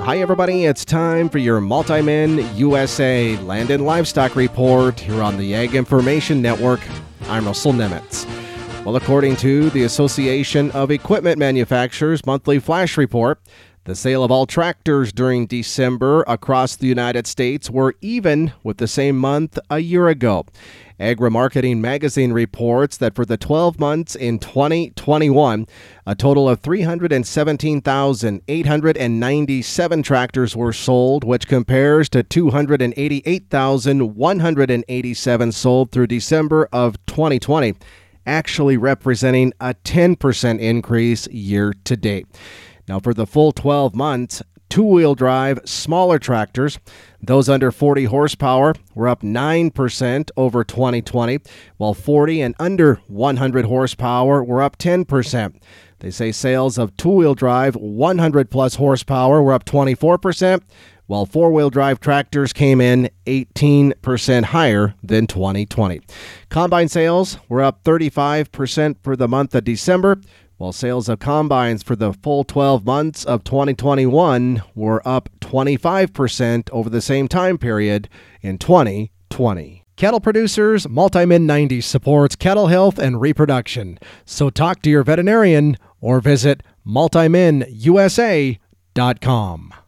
Hi, everybody. It's time for your Multimin USA Land and Livestock Report here on the Ag Information Network. I'm Russell Nemitz. Well, according to the Association of Equipment Manufacturers monthly flash report, the sale of all tractors during December across the United States were even with the same month a year ago. Agri-Marketing Magazine reports that for the 12 months in 2021, a total of 317,897 tractors were sold, which compares to 288,187 sold through December of 2020, actually representing a 10% increase year to date. Now, for the full 12 months, two-wheel drive smaller tractors, those under 40 horsepower, were up 9% over 2020, while 40 and under 100 horsepower were up 10%. They say sales of two-wheel drive 100-plus horsepower were up 24%, while four-wheel drive tractors came in 18% higher than 2020. Combine sales were up 35% for the month of December, while sales of combines for the full 12 months of 2021 were up 25% over the same time period in 2020. Cattle producers, Multimin 90 supports cattle health and reproduction. So talk to your veterinarian or visit multiminusa.com.